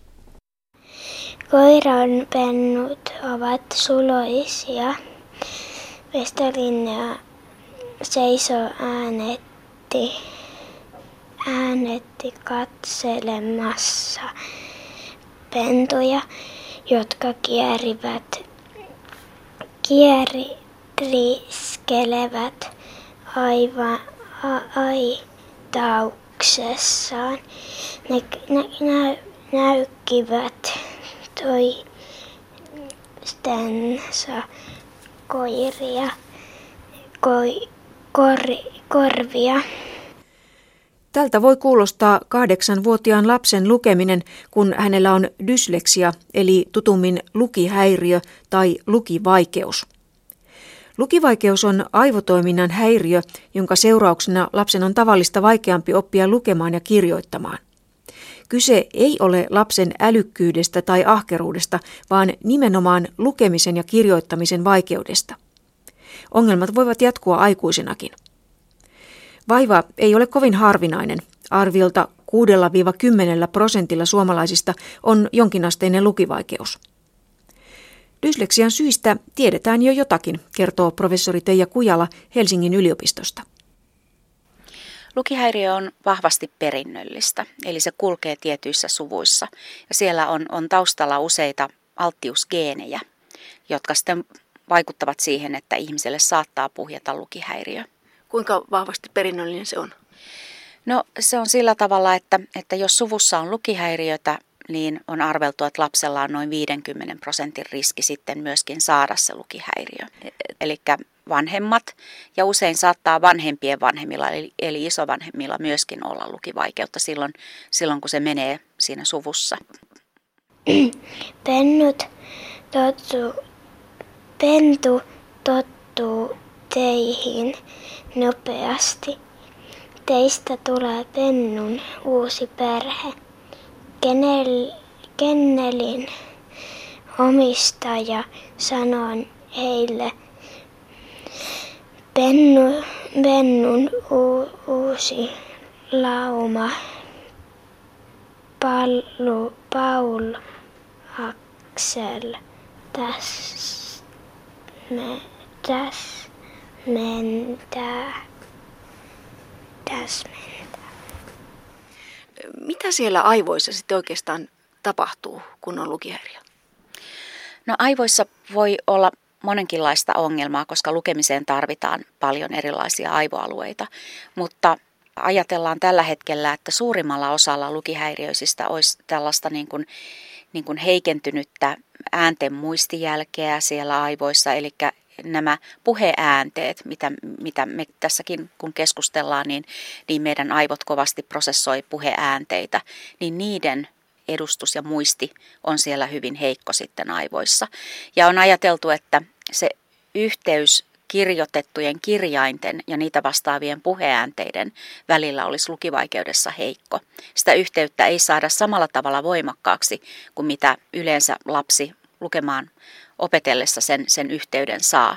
Koiranpennut ovat suloisia. Vestalinnea seisoo äänetti, äänetti katselemassa pentuja, jotka kierivät, kieriskelevät aivan aitauksessaan. Ne, ne nä, näykkivät toistensa koiria, koi, kor, korvia. Tältä voi kuulostaa kahdeksanvuotiaan lapsen lukeminen, kun hänellä on dysleksia, eli tutummin lukihäiriö tai lukivaikeus. Lukivaikeus on aivotoiminnan häiriö, jonka seurauksena lapsen on tavallista vaikeampi oppia lukemaan ja kirjoittamaan. Kyse ei ole lapsen älykkyydestä tai ahkeruudesta, vaan nimenomaan lukemisen ja kirjoittamisen vaikeudesta. Ongelmat voivat jatkua aikuisenakin. Vaiva ei ole kovin harvinainen. Arviolta kuudesta kymmeneen prosentilla suomalaisista on jonkinasteinen lukivaikeus. Dysleksian syistä tiedetään jo jotakin, kertoo professori Teija Kujala Helsingin yliopistosta. Lukihäiriö on vahvasti perinnöllistä, eli se kulkee tietyissä suvuissa. Ja siellä on, on taustalla useita alttiusgeenejä, jotka sitten vaikuttavat siihen, että ihmiselle saattaa puhjeta lukihäiriö. Kuinka vahvasti perinnöllinen se on? No se on sillä tavalla, että, että jos suvussa on lukihäiriötä, niin on arveltu, että lapsella on noin viidenkymmenen prosentin riski sitten myöskin saada se lukihäiriö. Eli vanhemmat ja usein saattaa vanhempien vanhemmilla eli, eli isovanhemmilla myöskin olla lukivaikeutta silloin, silloin kun se menee siinä suvussa. Pennut tottu, pentu tottuu teihin nopeasti. Teistä tulee pennun uusi perhe. Kennel, kennelin omistaja sanoi heille, pennu, pennun u, uusi lauma, Pallu, Paul, Aksel, tässä me, täs mentää, täsmentää. Mitä siellä aivoissa sitten oikeastaan tapahtuu, kun on lukihäiriö? No aivoissa voi olla monenkinlaista ongelmaa, koska lukemiseen tarvitaan paljon erilaisia aivoalueita, mutta ajatellaan tällä hetkellä, että suurimmalla osalla lukihäiriöisistä olisi tällaista niin kuin, niin kuin heikentynyttä äänten muistijälkeä siellä aivoissa, eli nämä puheäänteet, mitä, mitä me tässäkin kun keskustellaan, niin, niin meidän aivot kovasti prosessoi puheäänteitä, niin niiden edustus ja muisti on siellä hyvin heikko sitten aivoissa. Ja on ajateltu, että se yhteys kirjoitettujen kirjainten ja niitä vastaavien puheäänteiden välillä olisi lukivaikeudessa heikko. Sitä yhteyttä ei saada samalla tavalla voimakkaaksi kuin mitä yleensä lapsi lukemaan opetellessa sen, sen yhteyden saa.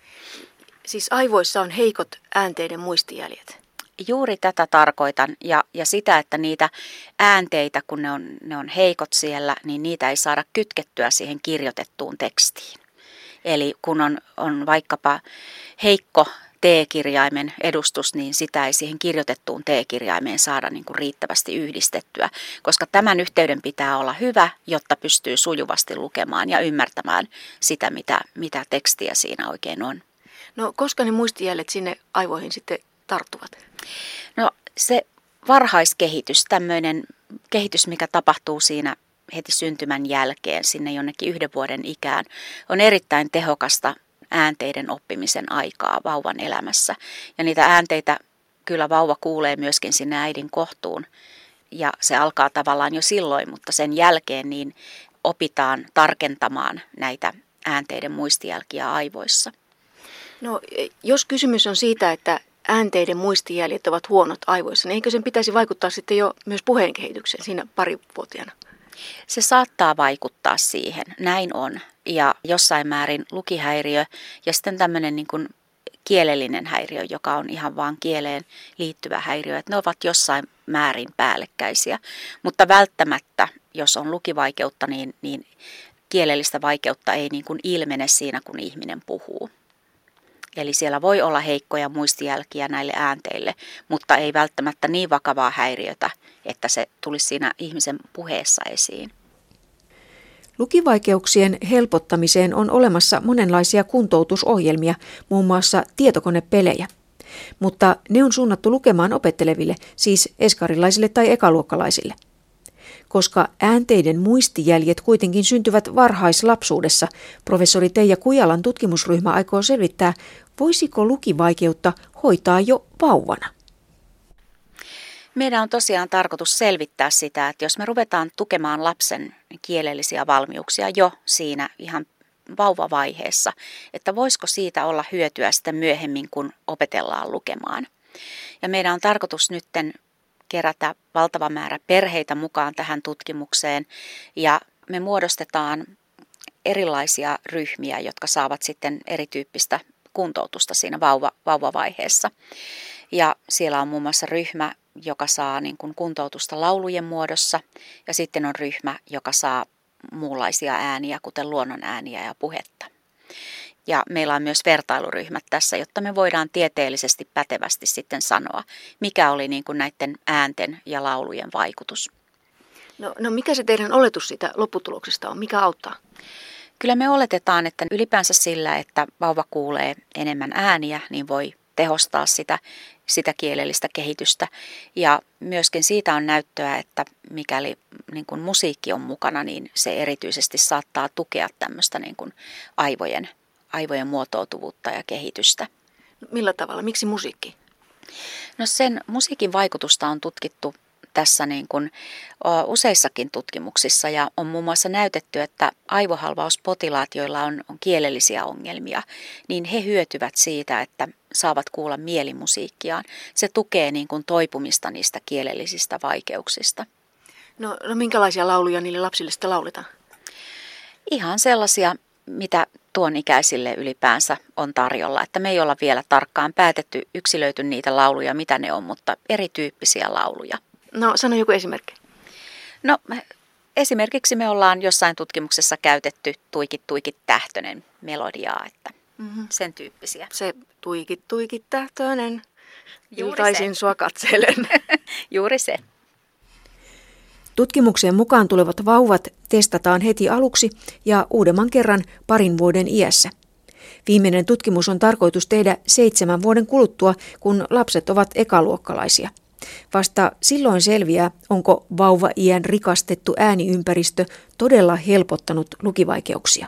Siis aivoissa on heikot äänteiden muistijäljet. Juuri tätä tarkoitan ja, ja sitä, että niitä äänteitä, kun ne on, ne on heikot siellä, niin niitä ei saada kytkettyä siihen kirjoitettuun tekstiin. Eli kun on, on vaikkapa heikko T-kirjaimen edustus, niin sitä ei siihen kirjoitettuun T-kirjaimeen saada niin kuin riittävästi yhdistettyä, koska tämän yhteyden pitää olla hyvä, jotta pystyy sujuvasti lukemaan ja ymmärtämään sitä, mitä, mitä tekstiä siinä oikein on. No koska ne muistijäljet sinne aivoihin sitten tarttuvat? No se varhaiskehitys, tämmöinen kehitys, mikä tapahtuu siinä heti syntymän jälkeen sinne jonnekin yhden vuoden ikään, on erittäin tehokasta äänteiden oppimisen aikaa vauvan elämässä. Ja niitä äänteitä kyllä vauva kuulee myöskin sinne äidin kohtuun ja se alkaa tavallaan jo silloin, mutta sen jälkeen niin opitaan tarkentamaan näitä äänteiden muistijälkiä aivoissa. No jos kysymys on siitä, että äänteiden muistijäljet ovat huonot aivoissa, niin eikö sen pitäisi vaikuttaa sitten jo myös puheen kehitykseen siinä parivuotiaana? Se saattaa vaikuttaa siihen, näin on. Ja jossain määrin lukihäiriö ja sitten tämmöinen niin kuin kielellinen häiriö, joka on ihan vaan kieleen liittyvä häiriö, että ne ovat jossain määrin päällekkäisiä. Mutta välttämättä, jos on lukivaikeutta, niin, niin kielellistä vaikeutta ei niin kuin ilmene siinä, kun ihminen puhuu. Eli siellä voi olla heikkoja muistijälkiä näille äänteille, mutta ei välttämättä niin vakavaa häiriötä, että se tulisi siinä ihmisen puheessa esiin. Lukivaikeuksien helpottamiseen on olemassa monenlaisia kuntoutusohjelmia, muun muassa tietokonepelejä. Mutta ne on suunnattu lukemaan opetteleville, siis eskarilaisille tai ekaluokkalaisille. Koska äänteiden muistijäljet kuitenkin syntyvät varhaislapsuudessa, professori Teija Kujalan tutkimusryhmä aikoo selvittää, voisiko lukivaikeutta hoitaa jo vauvana. Meidän on tosiaan tarkoitus selvittää sitä, että jos me ruvetaan tukemaan lapsen kielellisiä valmiuksia jo siinä ihan vauvavaiheessa, että voisiko siitä olla hyötyä sitten myöhemmin, kun opetellaan lukemaan. Ja meidän on tarkoitus nytten kerätä valtava määrä perheitä mukaan tähän tutkimukseen ja me muodostetaan erilaisia ryhmiä, jotka saavat sitten erityyppistä kuntoutusta siinä vauva, vauvavaiheessa. Ja siellä on muun muassa ryhmä, joka saa niin kuin kuntoutusta laulujen muodossa ja sitten on ryhmä, joka saa muunlaisia ääniä, kuten luonnon ääniä ja puhetta. Ja meillä on myös vertailuryhmät tässä, jotta me voidaan tieteellisesti pätevästi sitten sanoa, mikä oli niin kuin näiden äänten ja laulujen vaikutus. No, no mikä se teidän oletus siitä lopputuloksesta on? Mikä auttaa? Kyllä me oletetaan, että ylipäänsä sillä, että vauva kuulee enemmän ääniä, niin voi tehostaa sitä, sitä kielellistä kehitystä. Ja myöskin siitä on näyttöä, että mikäli niin kuin musiikki on mukana, niin se erityisesti saattaa tukea tämmöistä niin kuin aivojen, aivojen muotoutuvuutta ja kehitystä. Millä tavalla? Miksi musiikki? No sen musiikin vaikutusta on tutkittu tässä niin kuin useissakin tutkimuksissa ja on muun muassa näytetty, että aivohalvauspotilaat, joilla on, on kielellisiä ongelmia, niin he hyötyvät siitä, että saavat kuulla mielimusiikkiaan. Se tukee niin kuin toipumista niistä kielellisistä vaikeuksista. No, no minkälaisia lauluja niille lapsille sitten lauletaan? Ihan sellaisia, mitä tuon ikäisille ylipäänsä on tarjolla. Että me ei olla vielä tarkkaan päätetty, yksilöity niitä lauluja, mitä ne on, mutta erityyppisiä lauluja. No sano joku esimerkki. No esimerkiksi me ollaan jossain tutkimuksessa käytetty tuikit tuikit tähtönen melodiaa, että mm-hmm. sen tyyppisiä. Se tuikit tuikit tähtönen, Juuri iltaisin se. sua katselen. Juuri se. Tutkimuksen mukaan tulevat vauvat testataan heti aluksi ja uudemman kerran parin vuoden iässä. Viimeinen tutkimus on tarkoitus tehdä seitsemän vuoden kuluttua, kun lapset ovat ekaluokkalaisia. Vasta silloin selviää, onko vauva-iän rikastettu ääniympäristö todella helpottanut lukivaikeuksia.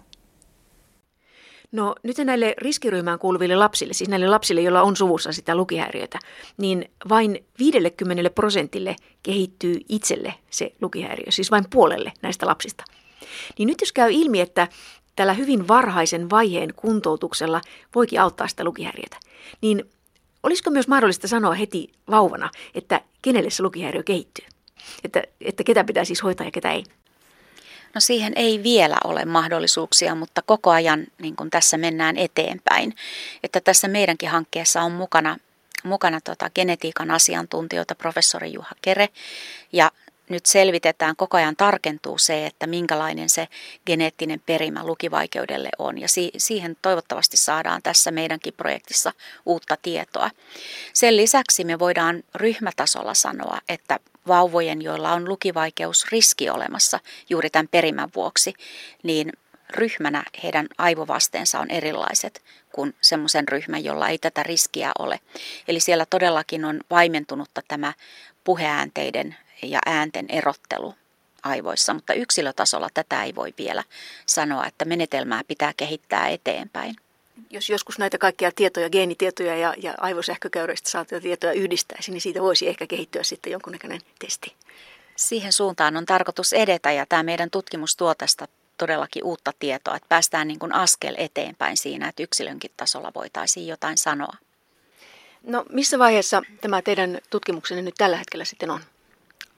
No nyt näille riskiryhmään kuuluville lapsille, siis näille lapsille, joilla on suvussa sitä lukihäiriötä, niin vain viisikymmentä prosentille kehittyy itselle se lukihäiriö, siis vain puolelle näistä lapsista. Niin nyt jos käy ilmi, että tällä hyvin varhaisen vaiheen kuntoutuksella voikin auttaa sitä lukihäiriötä, niin olisiko myös mahdollista sanoa heti vauvana, että kenelle se lukihäiriö kehittyy? Että, että ketä pitää siis hoitaa ja ketä ei? No siihen ei vielä ole mahdollisuuksia, mutta koko ajan niin kuin tässä mennään eteenpäin. Että tässä meidänkin hankkeessa on mukana, mukana tota genetiikan asiantuntijoita, professori Juha Kere, ja nyt selvitetään, koko ajan tarkentuu se, että minkälainen se geneettinen perimä lukivaikeudelle on. Ja si- siihen toivottavasti saadaan tässä meidänkin projektissa uutta tietoa. Sen lisäksi me voidaan ryhmätasolla sanoa, että vauvojen, joilla on lukivaikeusriski olemassa juuri tämän perimän vuoksi, niin ryhmänä heidän aivovasteensa on erilaiset kuin semmoisen ryhmän, jolla ei tätä riskiä ole. Eli siellä todellakin on vaimentunutta tämä puheäänteiden ja äänten erottelu aivoissa, mutta yksilötasolla tätä ei voi vielä sanoa, että menetelmää pitää kehittää eteenpäin. Jos joskus näitä kaikkia tietoja, geenitietoja ja, ja aivosähkökäyreistä saatuja tietoja yhdistäisi, niin siitä voisi ehkä kehittyä sitten jonkunnäköinen testi. Siihen suuntaan on tarkoitus edetä ja tämä meidän tutkimus tuo tästä todellakin uutta tietoa, että päästään niin kuin askel eteenpäin siinä, että yksilönkin tasolla voitaisiin jotain sanoa. No missä vaiheessa tämä teidän tutkimuksenne nyt tällä hetkellä sitten on?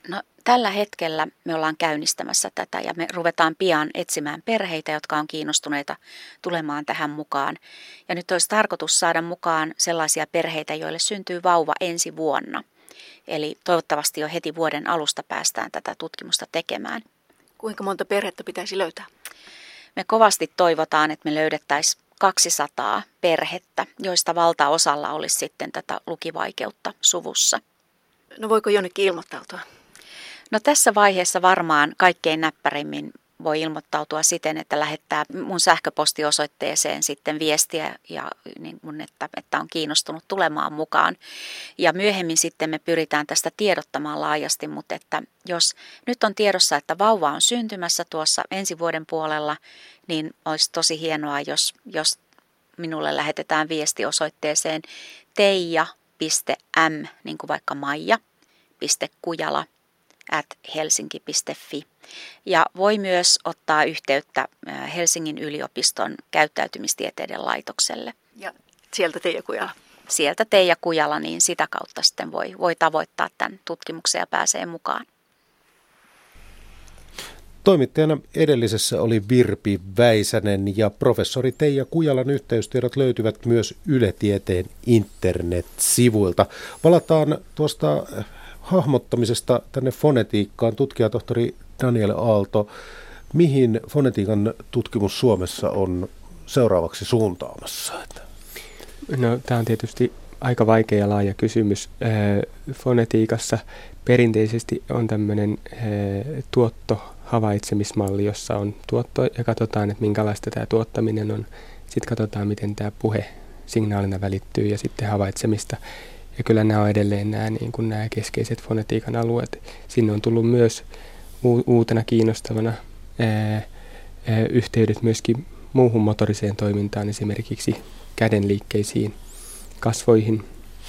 No, tällä hetkellä me ollaan käynnistämässä tätä ja me ruvetaan pian etsimään perheitä, jotka on kiinnostuneita tulemaan tähän mukaan. Ja nyt olisi tarkoitus saada mukaan sellaisia perheitä, joille syntyy vauva ensi vuonna. Eli toivottavasti jo heti vuoden alusta päästään tätä tutkimusta tekemään. Kuinka monta perhettä pitäisi löytää? Me kovasti toivotaan, että me löydettäisiin kaksisataa perhettä, joista valtaosalla olisi sitten tätä lukivaikeutta suvussa. No voiko jonnekin ilmoittautua? No tässä vaiheessa varmaan kaikkein näppärimmin voi ilmoittautua siten, että lähettää mun sähköpostiosoitteeseen sitten viestiä, ja, niin mun, että, että on kiinnostunut tulemaan mukaan. Ja myöhemmin sitten me pyritään tästä tiedottamaan laajasti, mutta että jos nyt on tiedossa, että vauva on syntymässä tuossa ensi vuoden puolella, niin olisi tosi hienoa, jos, jos minulle lähetetään viesti osoitteeseen teija piste m, niin kuin vaikka Maija piste kujala at helsinki piste fi. Ja voi myös ottaa yhteyttä Helsingin yliopiston käyttäytymistieteiden laitokselle. Ja sieltä Teija Kujala. Sieltä Teija Kujala, niin sitä kautta sitten voi, voi tavoittaa tämän tutkimuksen ja pääsee mukaan. Toimittajana edellisessä oli Virpi Väisänen ja professori Teija Kujalan yhteystiedot löytyvät myös Yle Tieteen internet-sivuilta. Palataan tuosta hahmottamisesta tänne fonetiikkaan. Tutkijatohtori Daniel Aalto, mihin fonetiikan tutkimus Suomessa on seuraavaksi suuntaamassa? No, tämä on tietysti aika vaikea ja laaja kysymys. Fonetiikassa perinteisesti on tämmöinen tuottohavaitsemismalli, jossa on tuotto ja katsotaan, että minkälaista tämä tuottaminen on. Sitten katsotaan, miten tämä puhe signaalina välittyy ja sitten havaitsemista. Ja kyllä nämä on edelleen nämä, niin kuin nämä keskeiset fonetiikan alueet. Sinne on tullut myös uutena kiinnostavana ää, ää, yhteydet myöskin muuhun motoriseen toimintaan, esimerkiksi kädenliikkeisiin, kasvoihin.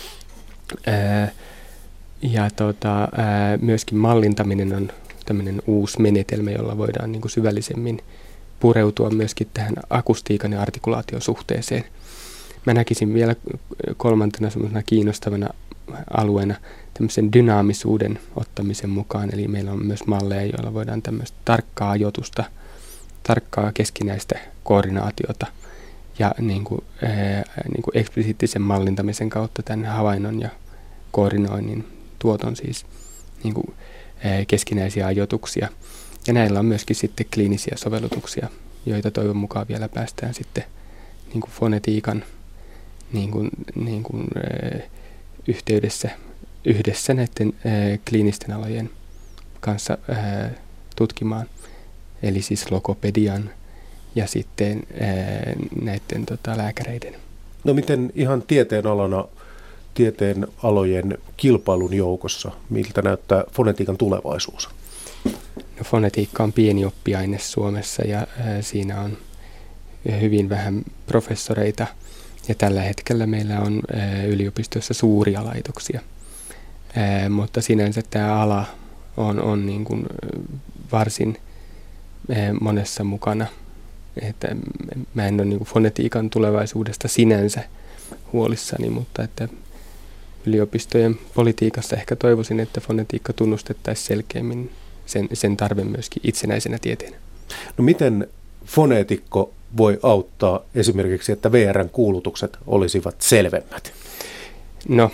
Ää, ja tota, ää, myöskin mallintaminen on tämmöinen uusi menetelmä, jolla voidaan niin kuin syvällisemmin pureutua myöskin tähän akustiikan ja artikulaation suhteeseen. Mä näkisin vielä kolmantena semmoisena kiinnostavana alueena tämmöisen dynaamisuuden ottamisen mukaan. Eli meillä on myös malleja, joilla voidaan tämmöistä tarkkaa ajoitusta, tarkkaa keskinäistä koordinaatiota ja niin kuin, ää, niin kuin eksplisiittisen mallintamisen kautta tämän havainnon ja koordinoinnin tuoton siis niin kuin, ää, keskinäisiä ajoituksia. Ja näillä on myöskin sitten kliinisiä sovellutuksia, joita toivon mukaan vielä päästään sitten niin kuin fonetiikan niin kuin, niin kuin, äh, yhteydessä yhdessä näiden äh, kliinisten alojen kanssa äh, tutkimaan. Eli siis logopedian ja sitten äh, näiden tota, lääkäreiden. No miten ihan tieteenalana, tieteen alojen kilpailun joukossa, miltä näyttää fonetiikan tulevaisuus? No, fonetiikka on pieni oppiaine Suomessa ja äh, siinä on hyvin vähän professoreita. Ja tällä hetkellä meillä on ää, yliopistossa suuria laitoksia, ää, mutta sinänsä tämä ala on, on niin kuin varsin ää, monessa mukana. Että mä en ole niin kuin fonetiikan tulevaisuudesta sinänsä huolissani, mutta että yliopistojen politiikassa ehkä toivoisin, että fonetiikka tunnustettaisiin selkeämmin sen, sen tarve myöskin itsenäisenä tieteenä. No miten foneetikko voi auttaa esimerkiksi, että V R:n kuulutukset olisivat selvemmät? No,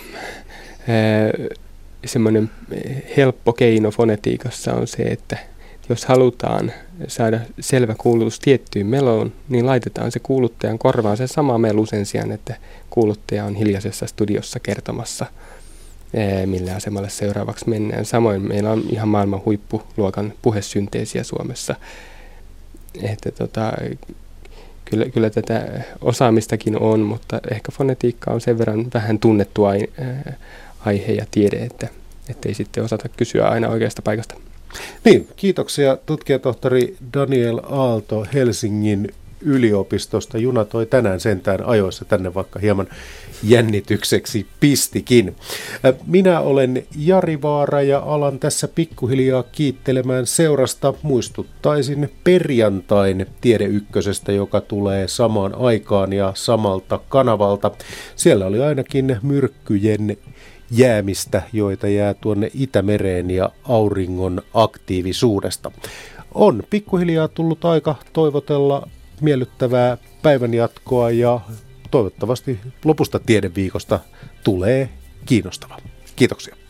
semmoinen helppo keino fonetiikassa on se, että jos halutaan saada selvä kuulutus tiettyyn meloon, niin laitetaan se kuuluttajan korvaan se sama melu sen sijaan, että kuuluttaja on hiljaisessa studiossa kertomassa, millä asemalle seuraavaksi mennään. Samoin meillä on ihan maailman huippuluokan puhesynteesiä Suomessa. Että tota, kyllä, kyllä tätä osaamistakin on, mutta ehkä fonetiikka on sen verran vähän tunnettu aihe ja tiede, että ei sitten osata kysyä aina oikeasta paikasta. Niin, kiitoksia tutkijatohtori Daniel Aalto Helsingin yliopistosta. Juna toi tänään sentään ajoissa tänne, vaikka hieman jännitykseksi pistikin. Minä olen Jari Vaara ja alan tässä pikkuhiljaa kiittelemään seurasta. Muistuttaisin perjantain Tiede Ykkösestä, joka tulee samaan aikaan ja samalta kanavalta. Siellä oli ainakin myrkkyjen jäämistä, joita jää tuonne Itämereen ja auringon aktiivisuudesta. On pikkuhiljaa tullut aika toivotella miellyttävää päivänjatkoa ja toivottavasti lopusta tiedeviikosta tulee kiinnostava. Kiitoksia.